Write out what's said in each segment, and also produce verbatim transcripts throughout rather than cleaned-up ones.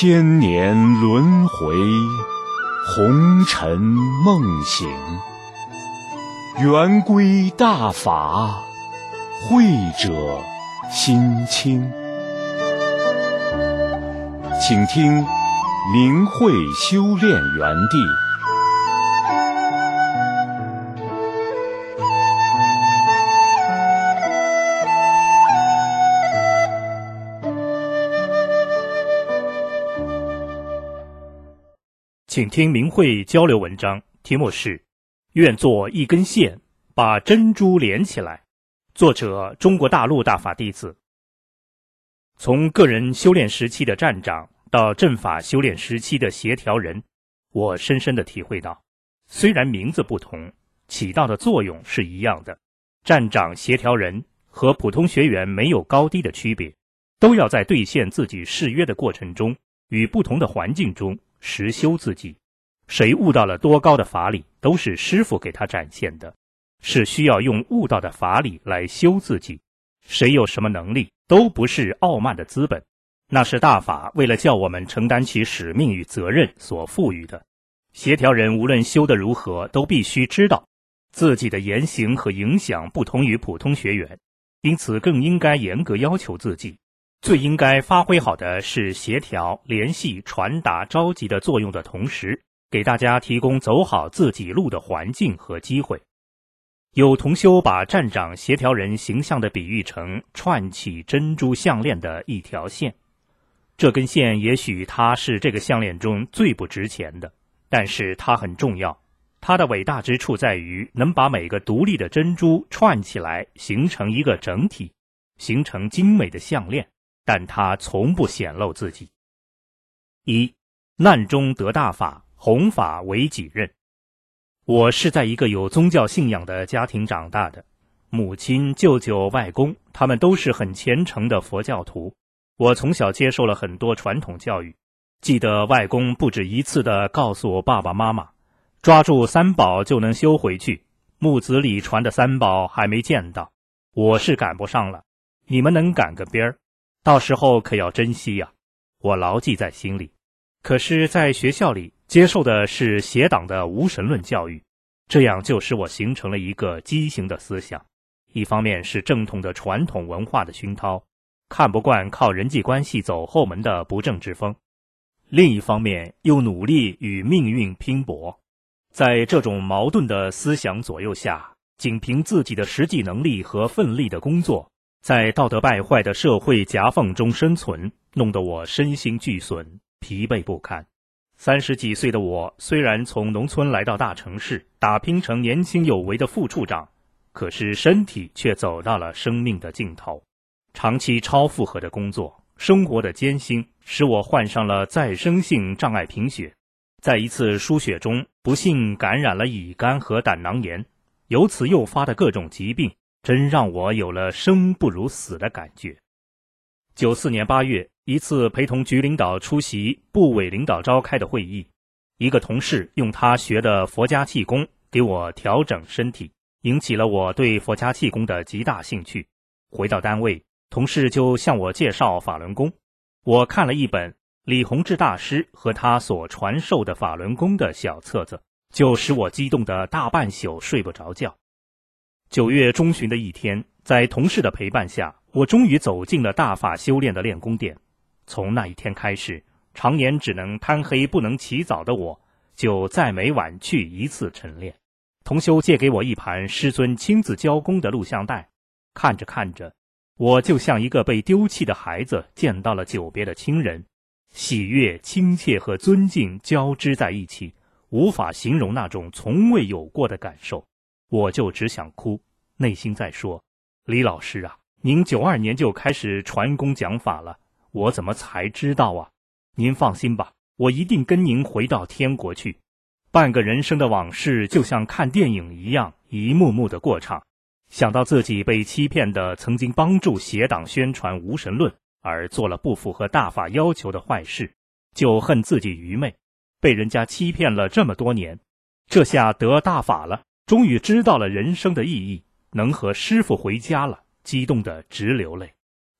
千年轮回，红尘梦醒，圆规大法，慧者心清。请听明慧修炼园地。 请听明慧交流文章，题目是愿做一根线，把珍珠连起来。作者中国大陆大法弟子。从个人修炼时期的站长到正法修炼时期的协调人，我深深地体会到，虽然名字不同，起到的作用是一样的。站长协调人和普通学员没有高低的区别，都要在兑现自己誓约的过程中，与不同的环境中实修自己。谁悟到了多高的法理，都是师父给他展现的，是需要用悟道的法理来修自己。谁有什么能力，都不是傲慢的资本，那是大法为了叫我们承担起使命与责任所赋予的。协调人无论修得如何，都必须知道自己的言行和影响不同于普通学员，因此更应该严格要求自己。最应该发挥好的是协调、联系、传达、召集的作用的同时，给大家提供走好自己路的环境和机会。有同修把站长协调人形象地比喻成串起珍珠项链的一条线，这根线也许它是这个项链中最不值钱的，但是它很重要。它的伟大之处在于能把每个独立的珍珠串起来，形成一个整体，形成精美的项链，但它从不显露自己。一、难中得大法，弘法为己任。我是在一个有宗教信仰的家庭长大的，母亲、舅舅、外公，他们都是很虔诚的佛教徒。我从小接受了很多传统教育，记得外公不止一次地告诉我爸爸妈妈，抓住三宝就能修回去，木子里传的三宝还没见到，我是赶不上了，你们能赶个边儿，到时候可要珍惜呀、啊。我牢记在心里。可是在学校里接受的是邪党的无神论教育，这样就使我形成了一个畸形的思想。一方面是正统的传统文化的熏陶，看不惯靠人际关系走后门的不正之风；另一方面又努力与命运拼搏。在这种矛盾的思想左右下，仅凭自己的实际能力和奋力的工作，在道德败坏的社会夹缝中生存，弄得我身心俱损，疲惫不堪。三十几岁的我，虽然从农村来到大城市，打拼成年轻有为的副处长，可是身体却走到了生命的尽头。长期超负荷的工作，生活的艰辛，使我患上了再生性障碍贫血。在一次输血中，不幸感染了乙肝和胆囊炎，由此诱发的各种疾病，真让我有了生不如死的感觉。九四年八月，一次陪同局领导出席部委领导召开的会议，一个同事用他学的佛家气功给我调整身体，引起了我对佛家气功的极大兴趣。回到单位，同事就向我介绍法轮功。我看了一本李洪志大师和他所传授的法轮功的小册子，就使我激动得大半宿睡不着觉。九月中旬的一天，在同事的陪伴下，我终于走进了大法修炼的练功殿。从那一天开始，常年只能贪黑不能起早的我，就再没晚去一次晨练。同修借给我一盘师尊亲自教功的录像带，看着看着，我就像一个被丢弃的孩子见到了久别的亲人，喜悦、亲切和尊敬交织在一起，无法形容那种从未有过的感受。我就只想哭，内心在说，李老师啊，您九二年就开始传功讲法了，我怎么才知道啊？您放心吧，我一定跟您回到天国去。半个人生的往事就像看电影一样，一幕幕的过场。想到自己被欺骗的曾经帮助邪党宣传无神论，而做了不符合大法要求的坏事，就恨自己愚昧，被人家欺骗了这么多年。这下得大法了，终于知道了人生的意义，能和师父回家了，激动得直流泪。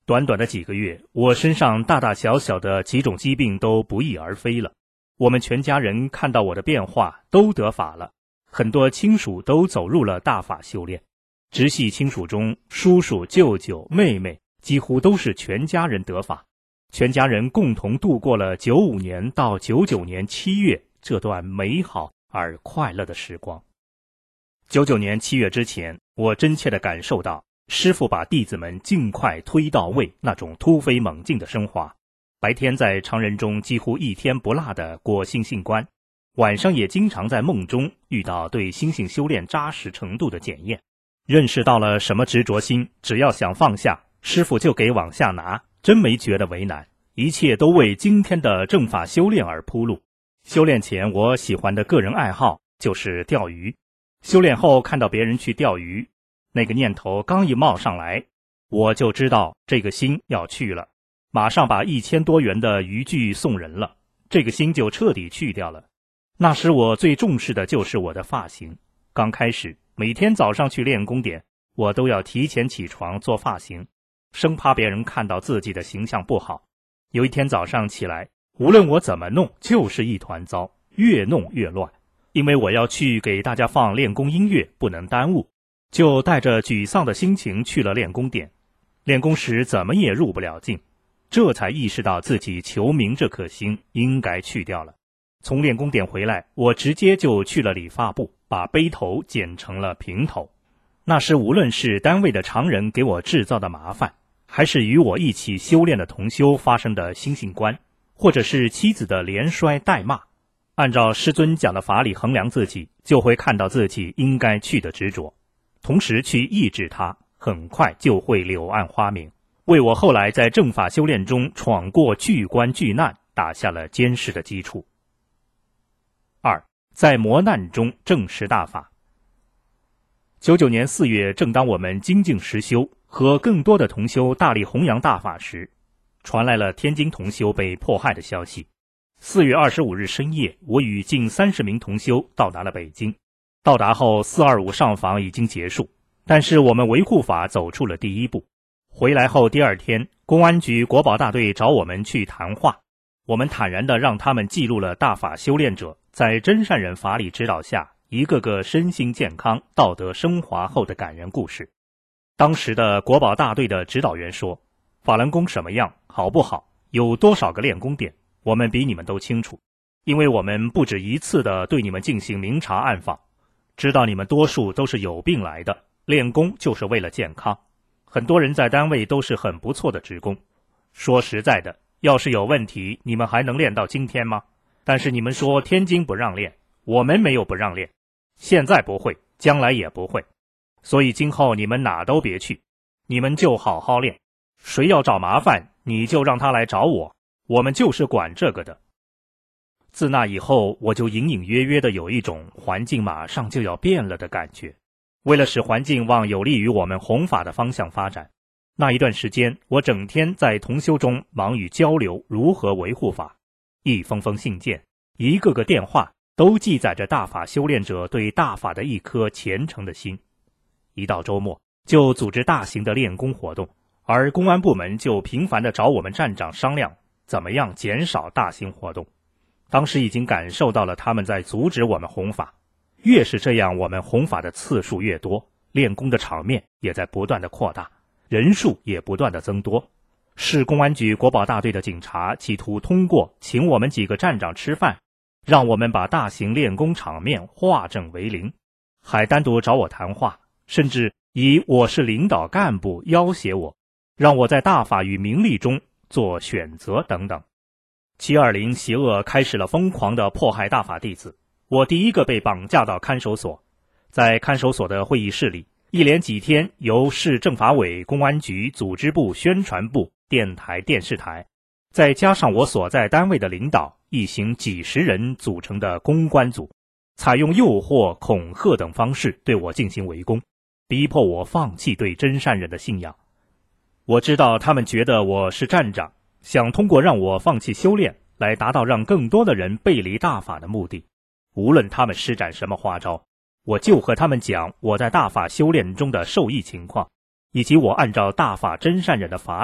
短短的几个月，我身上大大小小的几种疾病都不翼而飞了。我们全家人看到我的变化，都得法了。很多亲属都走入了大法修炼。直系亲属中，叔叔、舅舅、妹妹几乎都是全家人得法。全家人共同度过了九五年到九九年七月这段美好而快乐的时光。九九年七月之前，我真切地感受到师父把弟子们尽快推到位那种突飞猛进的升华。白天在常人中几乎一天不落地过心性关，晚上也经常在梦中遇到对心性修炼扎实程度的检验。认识到了什么执着心，只要想放下，师父就给往下拿，真没觉得为难，一切都为今天的正法修炼而铺路。修炼前我喜欢的个人爱好就是钓鱼，修炼后看到别人去钓鱼，那个念头刚一冒上来，我就知道这个心要去了，马上把一千多元的渔具送人了，这个心就彻底去掉了。那时我最重视的就是我的发型，刚开始每天早上去练功点，我都要提前起床做发型，生怕别人看到自己的形象不好。有一天早上起来，无论我怎么弄，就是一团糟，越弄越乱。因为我要去给大家放练功音乐，不能耽误，就带着沮丧的心情去了练功点。练功时怎么也入不了境，这才意识到自己求名这颗心应该去掉了。从练功点回来，我直接就去了理发部，把背头剪成了平头。那时无论是单位的常人给我制造的麻烦，还是与我一起修炼的同修发生的心性关，或者是妻子的连摔带骂，按照师尊讲的法理衡量自己，就会看到自己应该去的执着，同时去抑制它，很快就会柳暗花明，为我后来在正法修炼中闯过巨关巨难打下了坚实的基础。二，在磨难中证实大法。九九年四月，正当我们精进实修，和更多的同修大力弘扬大法时，传来了天津同修被迫害的消息。四月二十五日深夜，我与近三十名同修到达了北京。到达后，四二五上访已经结束，但是我们维护法走出了第一步。回来后第二天，公安局国保大队找我们去谈话，我们坦然地让他们记录了大法修炼者在真善人法理指导下一个个身心健康、道德升华后的感人故事。当时的国保大队的指导员说，法轮功什么样，好不好，有多少个练功点，我们比你们都清楚，因为我们不止一次地对你们进行明察暗访，知道你们多数都是有病来的，练功就是为了健康。很多人在单位都是很不错的职工，说实在的，要是有问题，你们还能练到今天吗？但是你们说天津不让练，我们没有不让练，现在不会，将来也不会，所以今后你们哪都别去，你们就好好练，谁要找麻烦，你就让他来找我，我们就是管这个的。自那以后，我就隐隐约约的有一种环境马上就要变了的感觉。为了使环境往有利于我们弘法的方向发展，那一段时间，我整天在同修中忙于交流如何维护法，一封封信件，一个个电话，都记载着大法修炼者对大法的一颗虔诚的心。一到周末，就组织大型的练功活动，而公安部门就频繁地找我们站长商量，怎么样减少大型活动。当时已经感受到了他们在阻止我们弘法，越是这样，我们弘法的次数越多，练功的场面也在不断的扩大，人数也不断的增多。市公安局国保大队的警察企图通过请我们几个站长吃饭，让我们把大型练功场面化整为零，还单独找我谈话，甚至以我是领导干部要挟我，让我在大法与名利中做选择等等。七二零邪恶开始了疯狂的迫害大法弟子，我第一个被绑架到看守所。在看守所的会议室里，一连几天由市政法委、公安局、组织部、宣传部、电台、电视台，再加上我所在单位的领导，一行几十人组成的公关组，采用诱惑、恐吓等方式对我进行围攻，逼迫我放弃对真善人的信仰。我知道他们觉得我是站长，想通过让我放弃修炼来达到让更多的人背离大法的目的。无论他们施展什么花招，我就和他们讲我在大法修炼中的受益情况，以及我按照大法真善忍的法理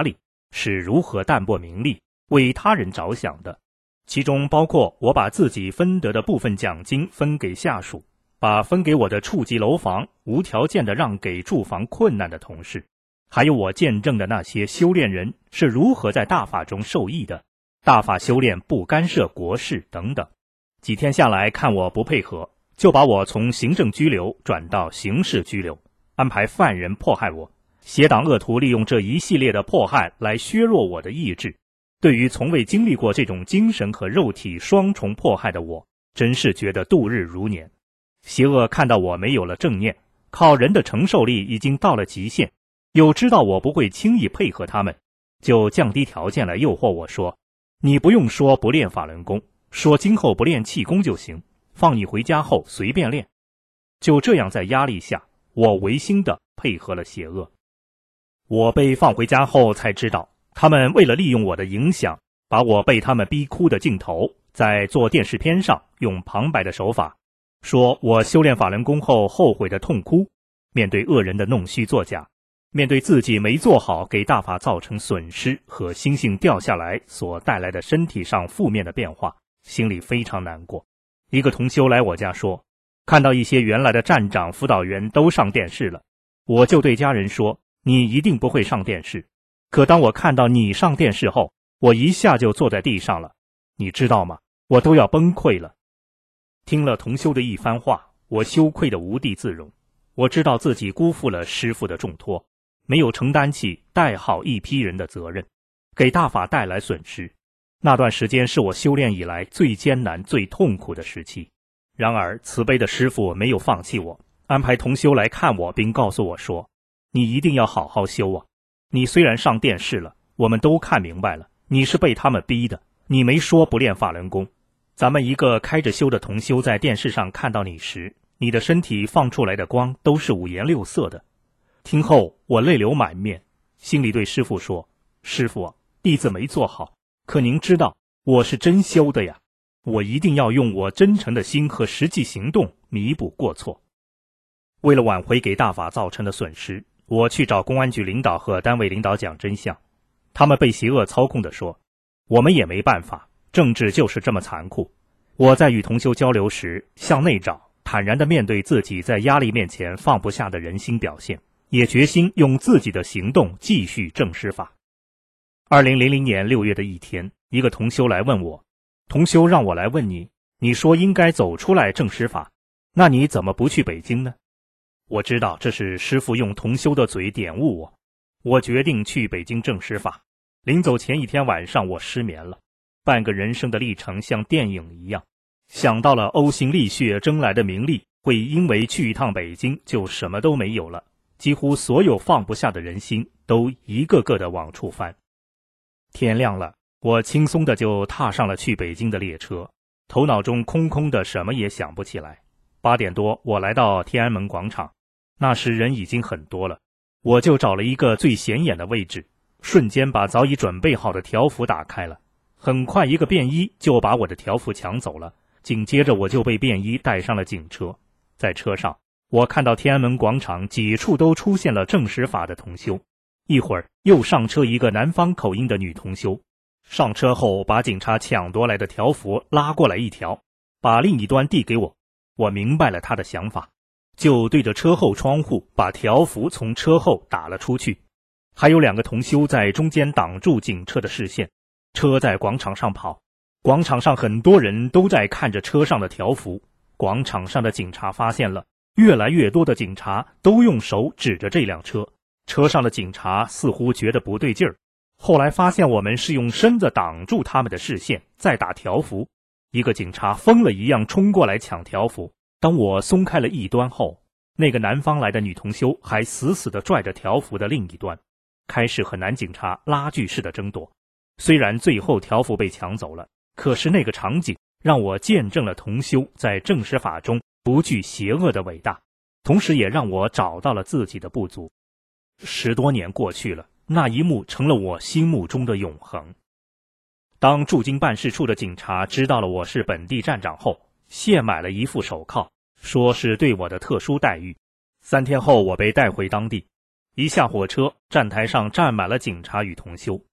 是如何淡泊名利，为他人着想的，其中包括我把自己分得的部分奖金分给下属，把分给我的处级楼房无条件地让给住房困难的同事，还有我见证的那些修炼人是如何在大法中受益的，大法修炼不干涉国事等等。几天下来，看我不配合，就把我从行政拘留转到刑事拘留，安排犯人迫害我。邪党恶徒利用这一系列的迫害来削弱我的意志。对于从未经历过这种精神和肉体双重迫害的我，真是觉得度日如年。邪恶看到我没有了正念，靠人的承受力已经到了极限，又知道我不会轻易配合他们，就降低条件来诱惑我说，你不用说不练法轮功，说今后不练气功就行，放你回家后随便练。就这样在压力下，我违心地配合了邪恶。我被放回家后才知道，他们为了利用我的影响，把我被他们逼哭的镜头在做电视片上用旁白的手法，说我修炼法轮功后后悔的痛哭，面对恶人的弄虚作假，面对自己没做好给大法造成损失和心性掉下来所带来的身体上负面的变化，心里非常难过。一个同修来我家说，看到一些原来的站长辅导员都上电视了，我就对家人说，你一定不会上电视。可当我看到你上电视后，我一下就坐在地上了，你知道吗？我都要崩溃了。听了同修的一番话，我羞愧得无地自容。我知道自己辜负了师父的重托，没有承担起带好一批人的责任，给大法带来损失。那段时间是我修炼以来最艰难最痛苦的时期。然而慈悲的师父没有放弃我，安排同修来看我，并告诉我说，你一定要好好修啊！你虽然上电视了，我们都看明白了，你是被他们逼的，你没说不练法轮功。咱们一个开着修的同修在电视上看到你时，你的身体放出来的光都是五颜六色的。听后我泪流满面，心里对师父说，师父啊，弟子没做好，可您知道我是真修的呀，我一定要用我真诚的心和实际行动弥补过错。为了挽回给大法造成的损失，我去找公安局领导和单位领导讲真相。他们被邪恶操控地说，我们也没办法，政治就是这么残酷。我在与同修交流时，向内找，坦然地面对自己在压力面前放不下的人心表现，也决心用自己的行动继续正师法。二零零零年六月的一天，一个同修来问我，同修让我来问你，你说应该走出来正师法，那你怎么不去北京呢？我知道这是师父用同修的嘴点悟我，我决定去北京正师法。临走前一天晚上，我失眠了，半个人生的历程像电影一样，想到了呕心沥血争来的名利，会因为去一趟北京就什么都没有了，几乎所有放不下的人心都一个个的往处翻。天亮了，我轻松的就踏上了去北京的列车，头脑中空空的，什么也想不起来。八点多，我来到天安门广场，那时人已经很多了，我就找了一个最显眼的位置，瞬间把早已准备好的条幅打开了。很快一个便衣就把我的条幅抢走了，紧接着我就被便衣带上了警车。在车上，我看到天安门广场几处都出现了正师法的同修，一会儿又上车一个南方口音的女同修，上车后把警察抢夺来的条幅拉过来一条，把另一端递给我。我明白了他的想法，就对着车后窗户把条幅从车后打了出去。还有两个同修在中间挡住警车的视线，车在广场上跑，广场上很多人都在看着车上的条幅。广场上的警察发现了，越来越多的警察都用手指着这辆车，车上的警察似乎觉得不对劲儿，后来发现我们是用身子挡住他们的视线，再打条幅。一个警察疯了一样冲过来抢条幅，当我松开了一端后，那个南方来的女同修还死死地拽着条幅的另一端，开始和男警察拉锯式的争夺。虽然最后条幅被抢走了，可是那个场景让我见证了同修在正师法中不惧邪恶的伟大，同时也让我找到了自己的不足。十多年过去了，那一幕成了我心目中的永恒。当驻京办事处的警察知道了我是本地站长后，现买了一副手铐，说是对我的特殊待遇。三天后，我被带回当地。一下火车，站台上站满了警察与同修，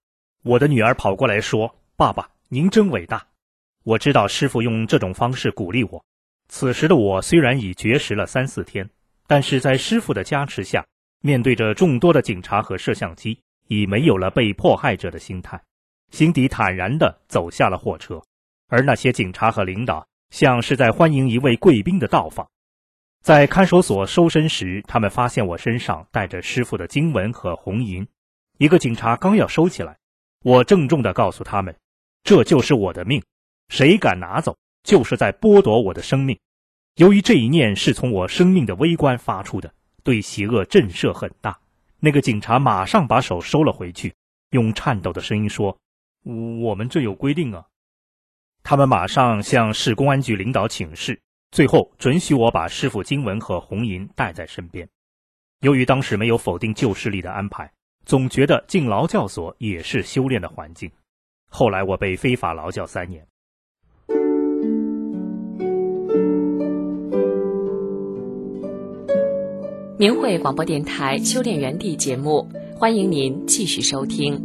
我的女儿跑过来说：“爸爸，您真伟大。”我知道师父用这种方式鼓励我。此时的我虽然已绝食了三四天，但是在师父的加持下，面对着众多的警察和摄像机，已没有了被迫害者的心态，心底坦然地走下了货车。而那些警察和领导像是在欢迎一位贵宾的到访。在看守所搜身时，他们发现我身上带着师父的经文和红银。一个警察刚要收起来，我郑重地告诉他们，这就是我的命，谁敢拿走，就是在剥夺我的生命。由于这一念是从我生命的微观发出的，对邪恶震慑很大。那个警察马上把手收了回去，用颤抖的声音说：“我们这有规定啊。”他们马上向市公安局领导请示，最后准许我把师父经文和红银带在身边。由于当时没有否定旧势力的安排，总觉得进劳教所也是修炼的环境。后来我被非法劳教三年。 明慧广播电台修炼园地节目，欢迎您继续收听。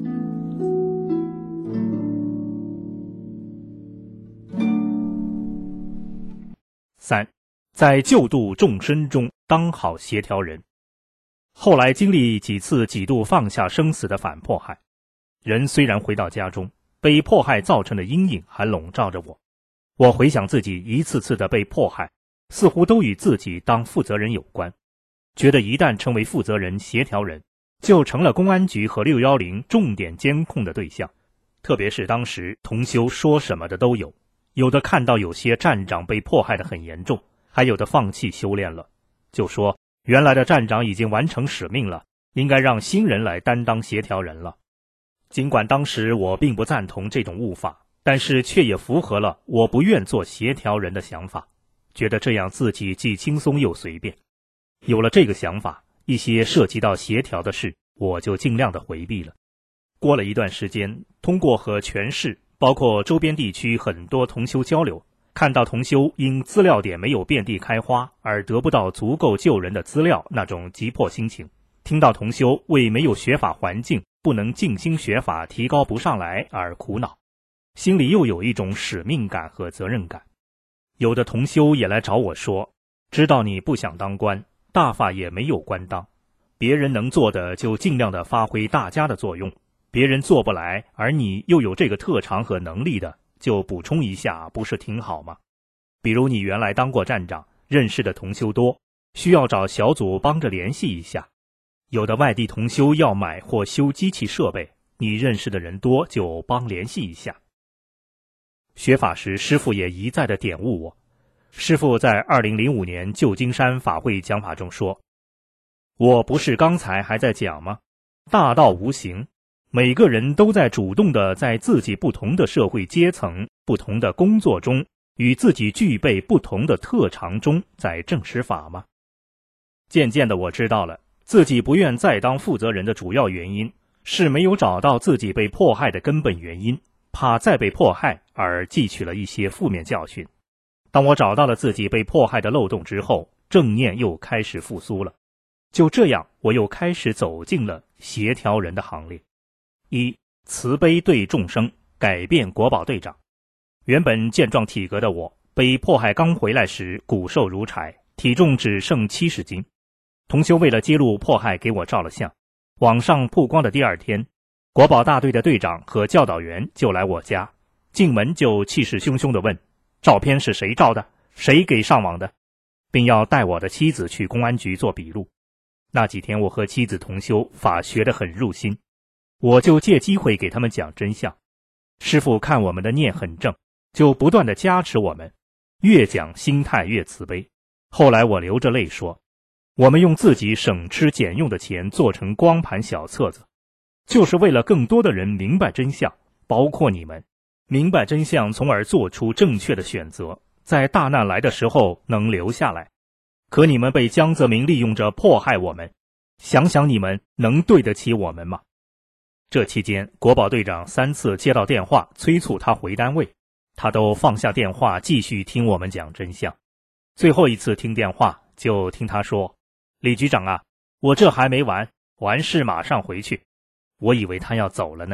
三，在救度众生中当好协调人。后来经历几次几度放下生死的反迫害，人虽然回到家中，被迫害造成的阴影还笼罩着我。我回想自己一次次的被迫害，似乎都与自己当负责人有关，觉得一旦成为负责人、协调人，就成了公安局和六一零重点监控的对象。特别是当时同修说什么的都有，有的看到有些站长被迫害得很严重，还有的放弃修炼了，就说原来的站长已经完成使命了，应该让新人来担当协调人了。尽管当时我并不赞同这种悟法，但是却也符合了我不愿做协调人的想法，觉得这样自己既轻松又随便。有了这个想法，一些涉及到协调的事，我就尽量的回避了。过了一段时间，通过和全市包括周边地区很多同修交流，看到同修因资料点没有遍地开花而得不到足够救人的资料那种急迫心情，听到同修为没有学法环境不能静心学法提高不上来而苦恼，心里又有一种使命感和责任感。有的同修也来找我说，知道你不想当官，大法也没有官当，别人能做的就尽量的发挥大家的作用，别人做不来而你又有这个特长和能力的，就补充一下，不是挺好吗？比如你原来当过站长，认识的同修多，需要找小组帮着联系一下。有的外地同修要买或修机器设备，你认识的人多，就帮联系一下。学法时师父也一再的点悟我。师父在二零零五年旧金山法会讲法中说，我不是刚才还在讲吗？大道无形，每个人都在主动的在自己不同的社会阶层、不同的工作中，与自己具备不同的特长中在证实法吗？渐渐的我知道了，自己不愿再当负责人的主要原因，是没有找到自己被迫害的根本原因，怕再被迫害而汲取了一些负面教训。当我找到了自己被迫害的漏洞之后，正念又开始复苏了。就这样，我又开始走进了协调人的行列。一、慈悲对众生，改变国宝队长。原本健壮体格的我，被迫害刚回来时骨瘦如柴，体重只剩七十斤。同修为了揭露迫害给我照了相，网上曝光的第二天，国宝大队的队长和教导员就来我家，进门就气势汹汹地问，照片是谁照的？谁给上网的？并要带我的妻子去公安局做笔录。那几天我和妻子同修，法学得很入心，我就借机会给他们讲真相。师父看我们的念很正，就不断地加持我们，越讲心态越慈悲。后来我流着泪说，我们用自己省吃俭用的钱做成光盘小册子，就是为了更多的人明白真相，包括你们，明白真相从而做出正确的选择，在大难来的时候能留下来。可你们被江泽民利用着迫害我们，想想你们能对得起我们吗？这期间，国宝队长三次接到电话催促他回单位，他都放下电话继续听我们讲真相。最后一次听电话，就听他说，李局长啊，我这还没完，完事马上回去。我以为他要走了呢，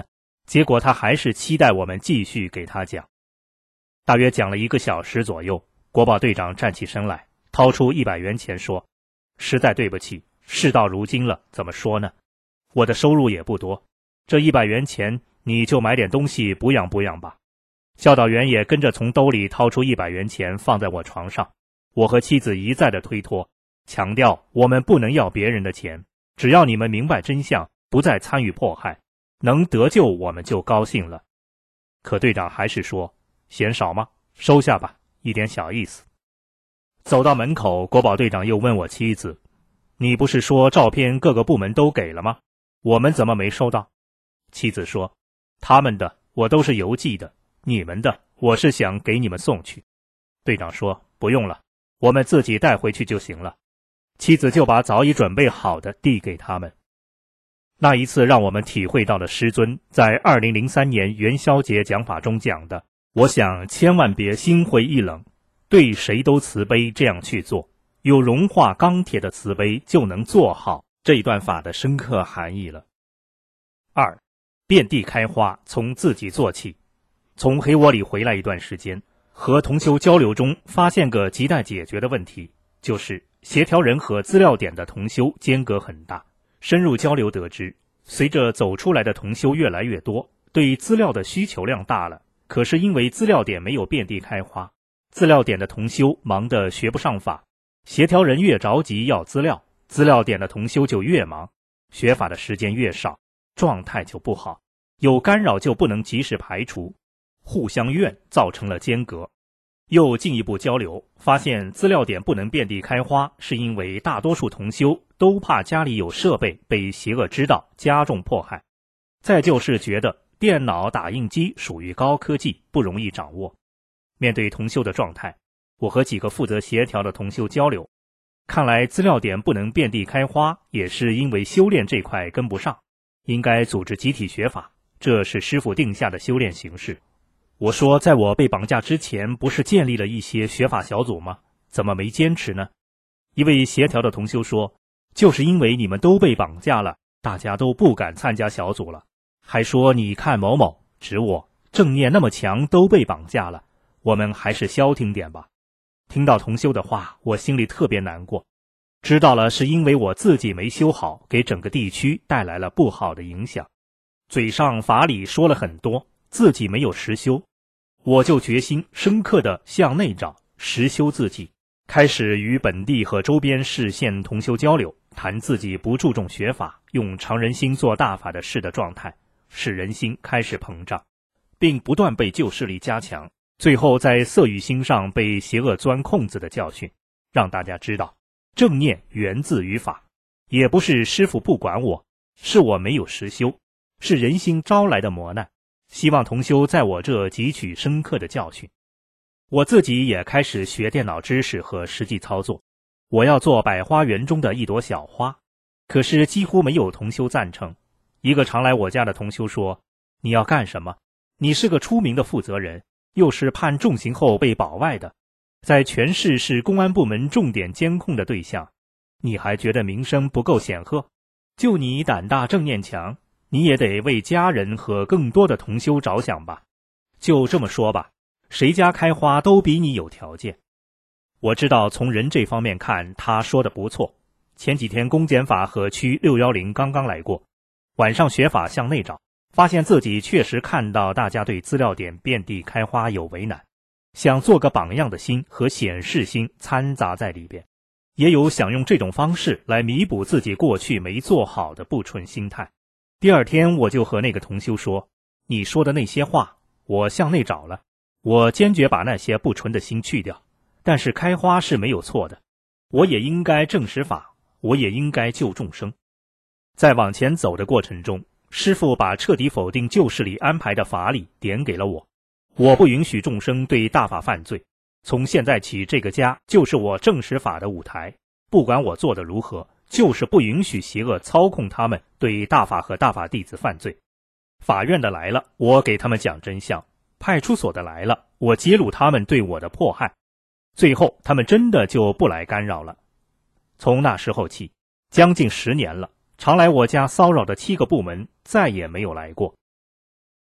结果他还是期待我们继续给他讲。大约讲了一个小时左右，国保队长站起身来，掏出一百元钱说：“实在对不起，事到如今了，怎么说呢？我的收入也不多，这一百元钱你就买点东西补养补养吧。”教导员也跟着从兜里掏出一百元钱放在我床上。我和妻子一再的推脱，强调我们不能要别人的钱，只要你们明白真相，不再参与迫害，能得救我们就高兴了。可队长还是说：“嫌少吗？收下吧，一点小意思。”走到门口，国保队长又问我妻子：“你不是说照片各个部门都给了吗？我们怎么没收到？”妻子说：“他们的我都是邮寄的，你们的我是想给你们送去。”队长说：“不用了，我们自己带回去就行了。”妻子就把早已准备好的递给他们。那一次让我们体会到了师尊在二零零三年元宵节讲法中讲的：“我想千万别心灰意冷，对谁都慈悲，这样去做，有融化钢铁的慈悲就能做好。”这一段法的深刻含义了。二，遍地开花，从自己做起。从黑窝里回来一段时间，和同修交流中发现个亟待解决的问题，就是协调人和资料点的同修间隔很大。深入交流得知，随着走出来的同修越来越多，对资料的需求量大了，可是因为资料点没有遍地开花，资料点的同修忙得学不上法，协调人越着急要资料，资料点的同修就越忙，学法的时间越少，状态就不好，有干扰就不能及时排除，互相怨造成了间隔。又进一步交流，发现资料点不能遍地开花，是因为大多数同修都怕家里有设备被邪恶知道，加重迫害。再就是觉得电脑打印机属于高科技，不容易掌握。面对同修的状态，我和几个负责协调的同修交流，看来资料点不能遍地开花，也是因为修炼这块跟不上，应该组织集体学法，这是师父定下的修炼形式。我说，在我被绑架之前，不是建立了一些学法小组吗？怎么没坚持呢？一位协调的同修说，就是因为你们都被绑架了，大家都不敢参加小组了，还说你看某某，指我，正念那么强，都被绑架了，我们还是消停点吧。听到同修的话，我心里特别难过，知道了是因为我自己没修好，给整个地区带来了不好的影响。嘴上法理说了很多，自己没有实修，我就决心深刻地向内找，实修自己，开始与本地和周边市县同修交流，谈自己不注重学法，用常人心做大法的事的状态，使人心开始膨胀，并不断被旧势力加强，最后在色与心上被邪恶钻空子的教训，让大家知道正念源自于法，也不是师父不管我，是我没有实修，是人心招来的磨难，希望同修在我这汲取深刻的教训。我自己也开始学电脑知识和实际操作，我要做百花园中的一朵小花，可是几乎没有同修赞成。一个常来我家的同修说，你要干什么？你是个出名的负责人，又是判重刑后被保外的，在全市是公安部门重点监控的对象，你还觉得名声不够显赫？就你胆大正念强，你也得为家人和更多的同修着想吧。就这么说吧，谁家开花都比你有条件。我知道从人这方面看，他说的不错。前几天公检法和区六一零刚刚来过，晚上学法向内找，发现自己确实看到大家对资料点遍地开花有为难，想做个榜样的心和显示心掺杂在里边，也有想用这种方式来弥补自己过去没做好的不纯心态。第二天我就和那个同修说，你说的那些话我向内找了，我坚决把那些不纯的心去掉，但是开花是没有错的，我也应该证实法，我也应该救众生。在往前走的过程中，师父把彻底否定旧势力安排的法理点给了我，我不允许众生对大法犯罪，从现在起这个家就是我证实法的舞台，不管我做得如何，就是不允许邪恶操控他们对大法和大法弟子犯罪。法院的来了，我给他们讲真相，派出所的来了，我揭露他们对我的迫害，最后他们真的就不来干扰了。从那时候起，将近十年了，常来我家骚扰的七个部门再也没有来过。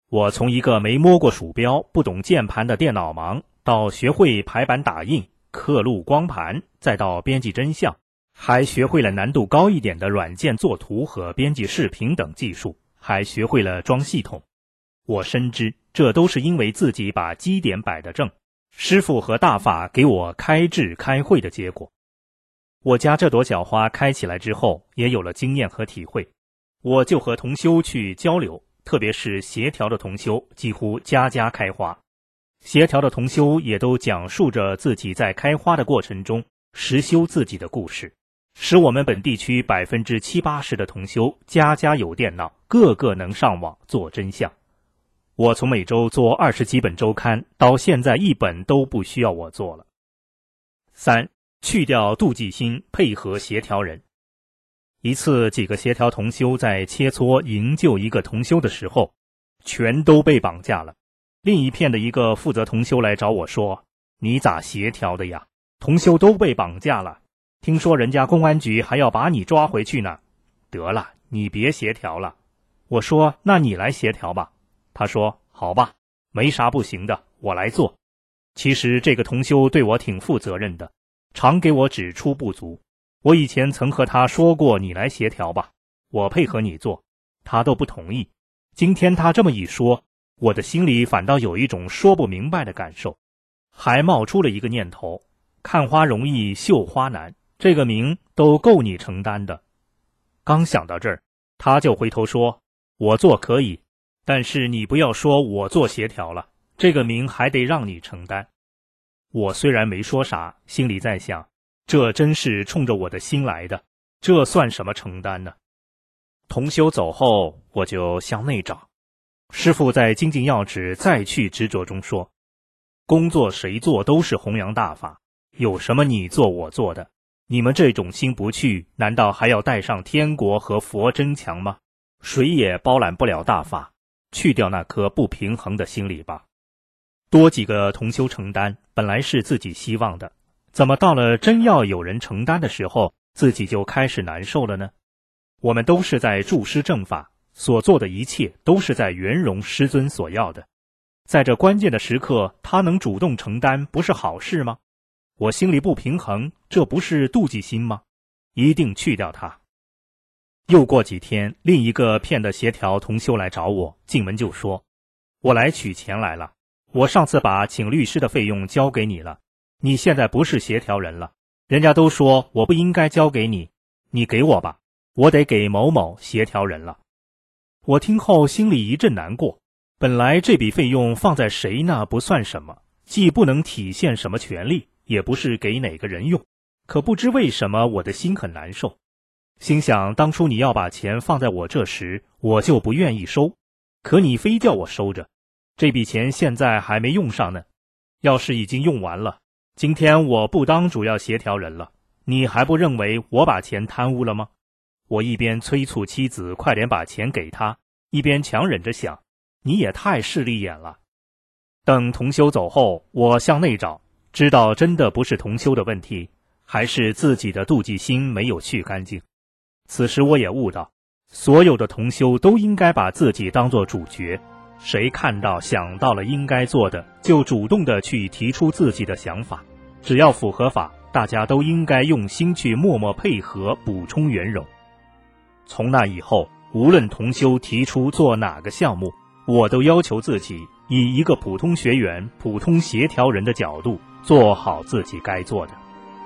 我从一个没摸过鼠标、不懂键盘的电脑盲，到学会排版打印、刻录光盘，再到编辑真相，还学会了难度高一点的软件作图和编辑视频等技术，还学会了装系统。我深知这都是因为自己把基点摆得正，师傅和大法给我开智开慧的结果。我家这朵小花开起来之后，也有了经验和体会，我就和同修去交流，特别是协调的同修几乎家家开花。协调的同修也都讲述着自己在开花的过程中实修自己的故事，使我们本地区百分之七八十的同修家家有电脑，个个能上网做真相。我从每周做二十几本周刊，到现在一本都不需要我做了。三，去掉妒忌心，配合协调人。一次几个协调同修在切磋营救一个同修的时候，全都被绑架了。另一片的一个负责同修来找我说，你咋协调的呀？同修都被绑架了，听说人家公安局还要把你抓回去呢。得了，你别协调了。我说那你来协调吧。他说好吧，没啥不行的，我来做。其实这个同修对我挺负责任的，常给我指出不足。我以前曾和他说过你来协调吧，我配合你做，他都不同意。今天他这么一说，我的心里反倒有一种说不明白的感受，还冒出了一个念头，看花容易绣花难，这个名都够你承担的。刚想到这儿，他就回头说，我做可以，但是你不要说我做协调了，这个名还得让你承担。我虽然没说啥，心里在想，这真是冲着我的心来的，这算什么承担呢？同修走后，我就向内找。师父在精进要旨再去执着中说，工作谁做都是弘扬大法，有什么你做我做的，你们这种心不去，难道还要带上天国和佛争强吗？谁也包揽不了大法，去掉那颗不平衡的心理吧。多几个同修承担本来是自己希望的，怎么到了真要有人承担的时候，自己就开始难受了呢？我们都是在助师正法，所做的一切都是在圆融师尊所要的，在这关键的时刻，他能主动承担，不是好事吗？我心里不平衡，这不是妒忌心吗？一定去掉它。又过几天，另一个骗的协调同修来找我，进门就说，我来取钱来了，我上次把请律师的费用交给你了，你现在不是协调人了，人家都说我不应该交给你，你给我吧，我得给某某协调人了。我听后心里一阵难过，本来这笔费用放在谁那不算什么，既不能体现什么权利，也不是给哪个人用，可不知为什么我的心很难受。心想当初你要把钱放在我这时，我就不愿意收，可你非叫我收着，这笔钱现在还没用上呢，要是已经用完了，今天我不当主要协调人了，你还不认为我把钱贪污了吗？我一边催促妻子快点把钱给他，一边强忍着想，你也太势利眼了。等同修走后，我向内找，知道真的不是同修的问题，还是自己的妒忌心没有去干净。此时我也悟到，所有的同修都应该把自己当作主角，谁看到想到了应该做的，就主动的去提出自己的想法，只要符合法，大家都应该用心去默默配合，补充圆融。从那以后，无论同修提出做哪个项目，我都要求自己以一个普通学员、普通协调人的角度，做好自己该做的。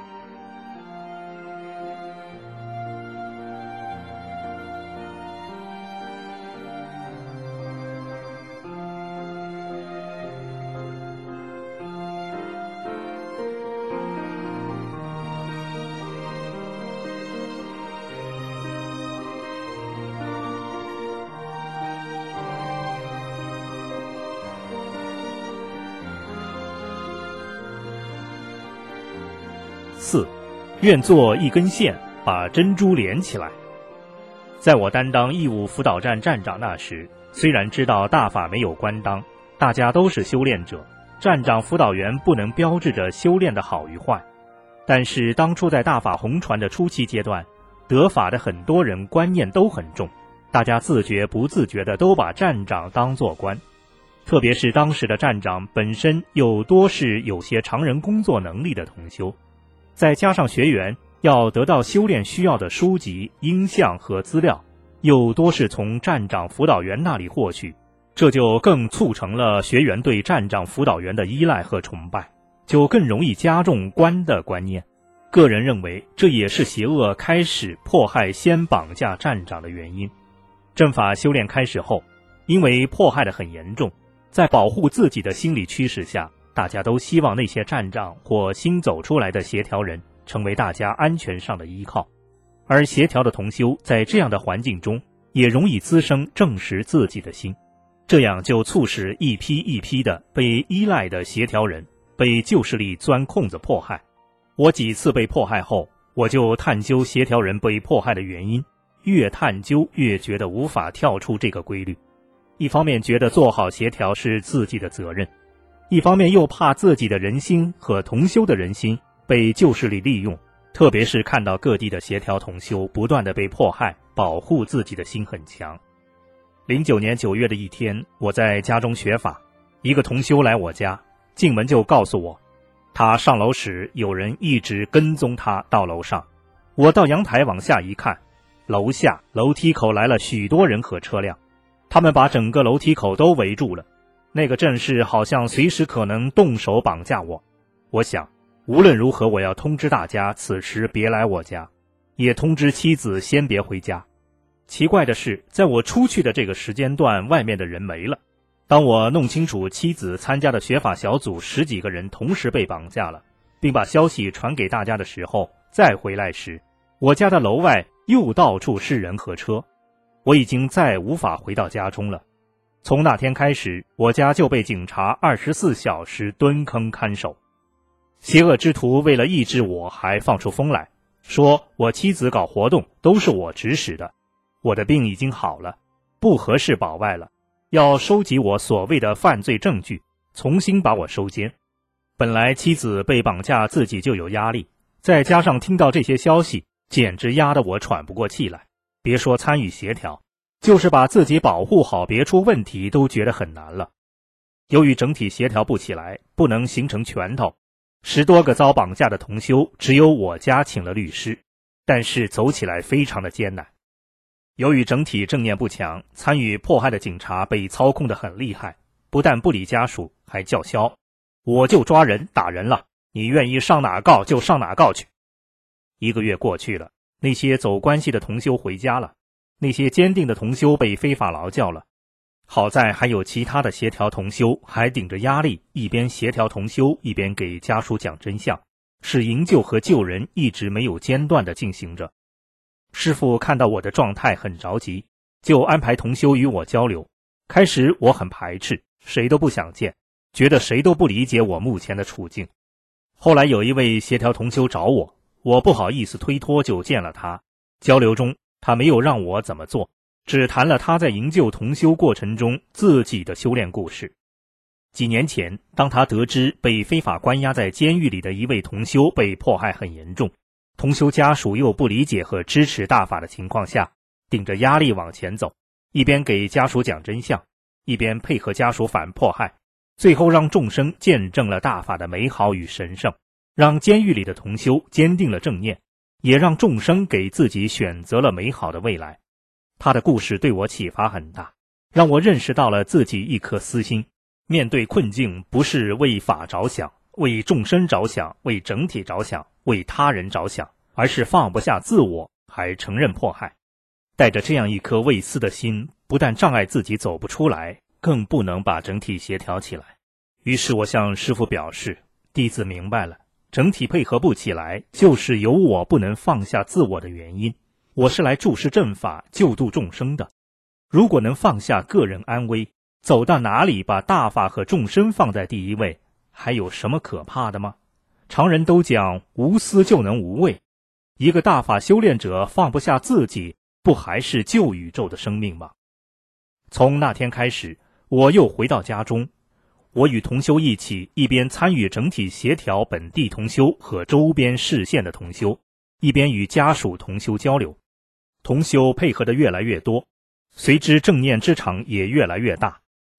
四，愿做一根线，把珍珠连起来。在我担当义务辅导站站长那时，虽然知道大法没有官当，大家都是修炼者，站长辅导员不能标志着修炼的好与坏，但是当初在大法红传的初期阶段，得法的很多人观念都很重，大家自觉不自觉的都把站长当作官， 特别是当时的站长本身又多是有些常人工作能力的同修，再加上学员要得到修炼需要的书籍、音像和资料，又多是从站长辅导员那里获取，这就更促成了学员对站长辅导员的依赖和崇拜，就更容易加重官的观念。个人认为，这也是邪恶开始迫害先绑架站长的原因。正法修炼开始后，因为迫害得很严重，在保护自己的心理驱使下，大家都希望那些站长或新走出来的协调人成为大家安全上的依靠，而协调的同修在这样的环境中也容易滋生证实自己的心，这样就促使一批一批的被依赖的协调人被旧势力钻空子迫害。我几次被迫害后，我就探究协调人被迫害的原因，越探究越觉得无法跳出这个规律。一方面觉得做好协调是自己的责任，一方面又怕自己的人心和同修的人心被旧势力利用，特别是看到各地的协调同修不断的被迫害，保护自己的心很强。零九年九月的一天，我在家中学法，一个同修来我家，进门就告诉我，他上楼时有人一直跟踪他到楼上。我到阳台往下一看，楼下楼梯口来了许多人和车辆，他们把整个楼梯口都围住了，那个阵势好像随时可能动手绑架我。我想，无论如何我要通知大家此时别来我家，也通知妻子先别回家。奇怪的是，在我出去的这个时间段，外面的人没了。当我弄清楚妻子参加的学法小组十几个人同时被绑架了，并把消息传给大家的时候，再回来时，我家的楼外又到处是人和车，我已经再无法回到家中了。从那天开始，我家就被警察二十四小时蹲坑看守。邪恶之徒为了抑制我，还放出风来，说我妻子搞活动都是我指使的，我的病已经好了，不合适保外了，要收集我所谓的犯罪证据，重新把我收监。本来妻子被绑架自己就有压力，再加上听到这些消息，简直压得我喘不过气来，别说参与协调，就是把自己保护好别出问题都觉得很难了。由于整体协调不起来，不能形成拳头，十多个遭绑架的同修只有我家请了律师，但是走起来非常的艰难。由于整体正念不强，参与迫害的警察被操控得很厉害，不但不理家属，还叫嚣，我就抓人打人了，你愿意上哪告就上哪告去。一个月过去了，那些走关系的同修回家了，那些坚定的同修被非法劳教了。好在还有其他的协调同修还顶着压力，一边协调同修，一边给家属讲真相，使营救和救人一直没有间断地进行着。师父看到我的状态很着急，就安排同修与我交流。开始我很排斥，谁都不想见，觉得谁都不理解我目前的处境。后来有一位协调同修找我，我不好意思推脱，就见了他。交流中，他没有让我怎么做，只谈了他在营救同修过程中自己的修炼故事。几年前，当他得知被非法关押在监狱里的一位同修被迫害很严重，同修家属又不理解和支持大法的情况下，顶着压力往前走，一边给家属讲真相，一边配合家属反迫害，最后让众生见证了大法的美好与神圣，让监狱里的同修坚定了正念，也让众生给自己选择了美好的未来。他的故事对我启发很大，让我认识到了自己一颗私心，面对困境不是为法着想，为众生着想，为整体着想，为他人着想，而是放不下自我，还承认迫害。带着这样一颗为私的心，不但障碍自己走不出来，更不能把整体协调起来。于是我向师父表示，弟子明白了，整体配合不起来，就是有我不能放下自我的原因。我是来注释正法，救度众生的。如果能放下个人安危，走到哪里把大法和众生放在第一位，还有什么可怕的吗？常人都讲无私就能无畏，一个大法修炼者放不下自己，不还是救宇宙的生命吗？从那天开始，我又回到家中，我与同修一起，一边参与整体协调本地同修和周边市县的同修，一边与家属同修交流。同修配合的越来越多，随之正念之场也越来越大。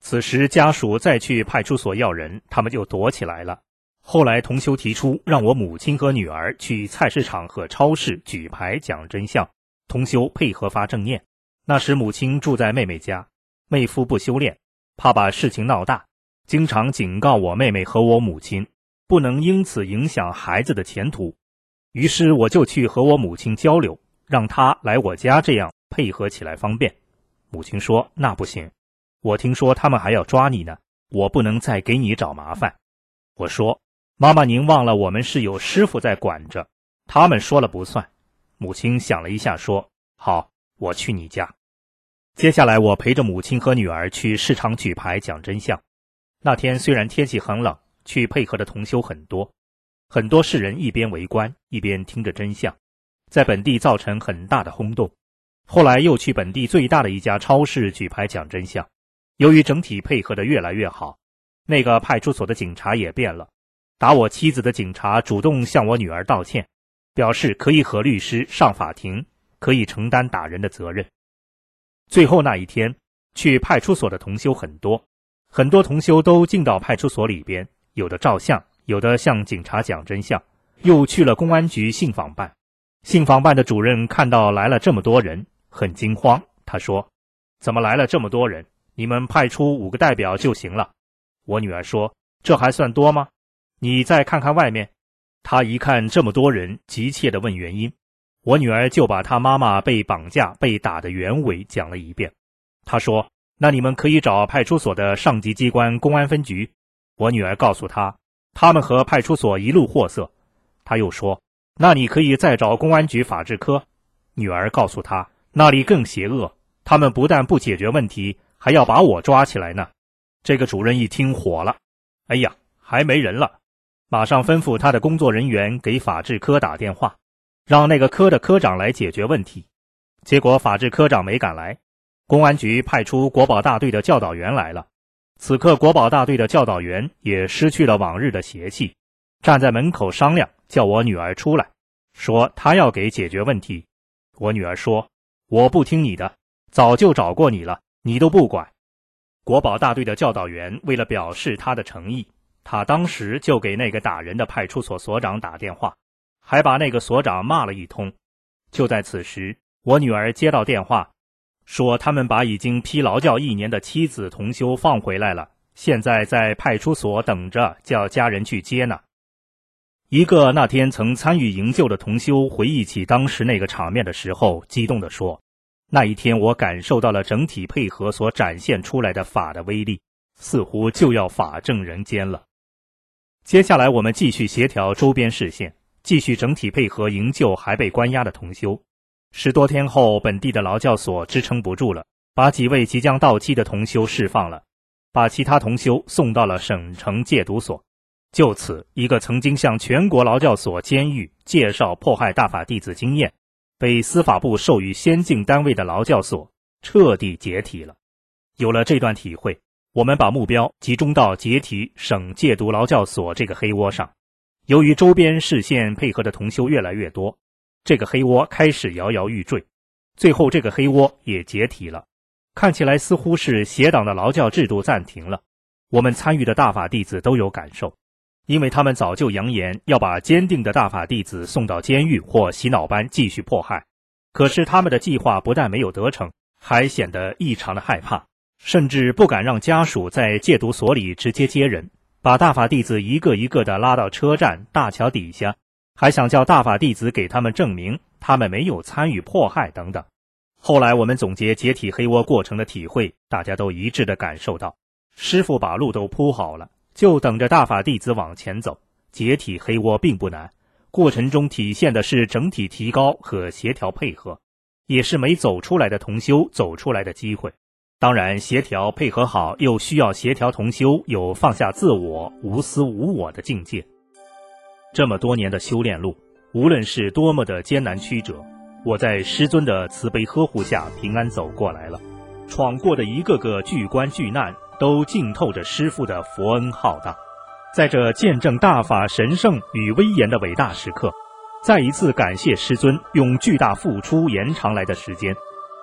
此时家属再去派出所要人，他们就躲起来了。后来同修提出让我母亲和女儿去菜市场和超市举牌讲真相，同修配合发正念。那时母亲住在妹妹家，妹夫不修炼，怕把事情闹大，经常警告我妹妹和我母亲，不能因此影响孩子的前途。于是我就去和我母亲交流，让她来我家，这样配合起来方便。母亲说那不行，我听说他们还要抓你呢，我不能再给你找麻烦。我说妈妈，您忘了我们是有师傅在管着，他们说了不算。母亲想了一下说好，我去你家。接下来我陪着母亲和女儿去市场举牌讲真相。那天虽然天气很冷，去配合的同修很多，很多世人一边围观一边听着真相，在本地造成很大的轰动。后来又去本地最大的一家超市举牌讲真相，由于整体配合的越来越好，那个派出所的警察也变了，打我妻子的警察主动向我女儿道歉，表示可以和律师上法庭，可以承担打人的责任。最后那一天去派出所的同修很多，很多同修都进到派出所里边，有的照相，有的向警察讲真相，又去了公安局信访办。信访办的主任看到来了这么多人，很惊慌，他说怎么来了这么多人，你们派出五个代表就行了。我女儿说这还算多吗？你再看看外面。他一看这么多人，急切地问原因。我女儿就把她妈妈被绑架被打的原委讲了一遍。她说那你们可以找派出所的上级机关公安分局。我女儿告诉她他们和派出所一路货色。她又说那你可以再找公安局法制科。女儿告诉她那里更邪恶，他们不但不解决问题，还要把我抓起来呢。这个主任一听火了，哎呀，还没人了，马上吩咐他的工作人员给法制科打电话，让那个科的科长来解决问题。结果法制科长没赶来，公安局派出国保大队的教导员来了。此刻国保大队的教导员也失去了往日的邪气，站在门口商量，叫我女儿出来，说他要给解决问题。我女儿说我不听你的，早就找过你了，你都不管。国保大队的教导员为了表示他的诚意，他当时就给那个打人的派出所所长打电话，还把那个所长骂了一通。就在此时，我女儿接到电话，说他们把已经批劳教一年的妻子同修放回来了，现在在派出所等着，叫家人去接呢。一个那天曾参与营救的同修回忆起当时那个场面的时候，激动地说，那一天我感受到了整体配合所展现出来的法的威力，似乎就要法正人间了。接下来我们继续协调周边市县，继续整体配合营救还被关押的同修。十多天后，本地的劳教所支撑不住了，把几位即将到期的同修释放了，把其他同修送到了省城戒毒所。就此，一个曾经向全国劳教所监狱介绍迫害大法弟子经验，被司法部授予先进单位的劳教所彻底解体了。有了这段体会，我们把目标集中到解体省戒毒劳教所这个黑窝上。由于周边市县配合的同修越来越多，这个黑窝开始摇摇欲坠，最后这个黑窝也解体了。看起来似乎是邪党的劳教制度暂停了。我们参与的大法弟子都有感受，因为他们早就扬言要把坚定的大法弟子送到监狱或洗脑班继续迫害。可是他们的计划不但没有得逞，还显得异常的害怕，甚至不敢让家属在戒毒所里直接接人，把大法弟子一个一个的拉到车站、大桥底下，还想叫大法弟子给他们证明他们没有参与迫害等等。后来我们总结解体黑窝过程的体会，大家都一致地感受到，师父把路都铺好了，就等着大法弟子往前走。解体黑窝并不难，过程中体现的是整体提高和协调配合，也是没走出来的同修走出来的机会。当然，协调配合好，又需要协调同修有放下自我、无私无我的境界。这么多年的修炼路，无论是多么的艰难曲折，我在师尊的慈悲呵护下平安走过来了。闯过的一个个巨关巨难，都浸透着师父的佛恩浩大。在这见证大法神圣与威严的伟大时刻，再一次感谢师尊用巨大付出延长来的时间，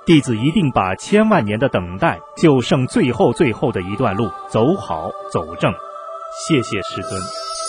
弟子一定把千万年的等待，就剩最后最后的一段路走好走正。谢谢师尊。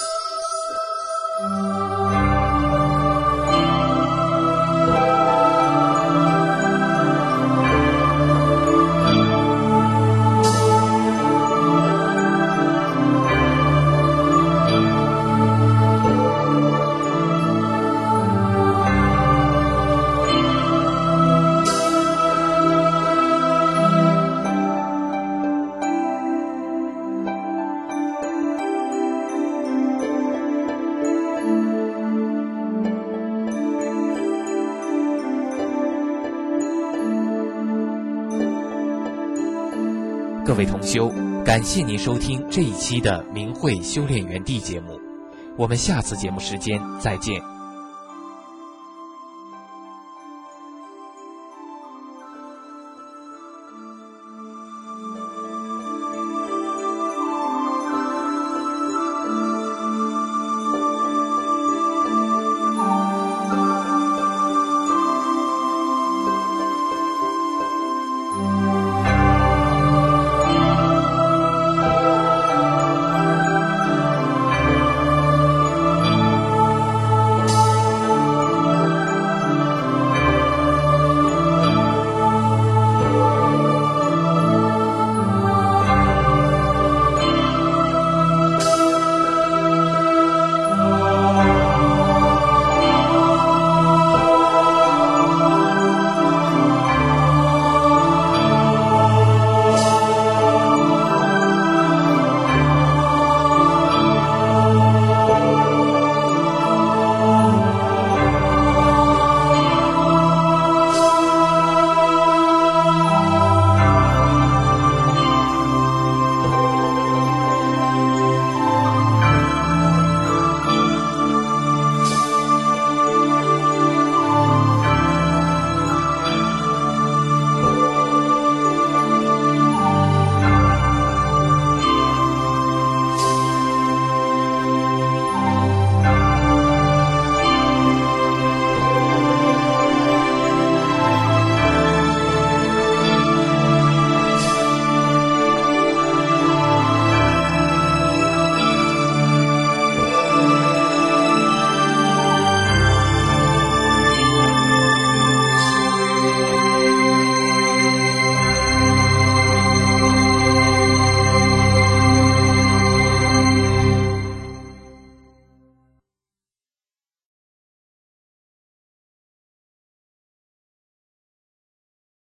各位同修，感谢您收听这一期的明慧修炼园地节目，我们下次节目时间再见。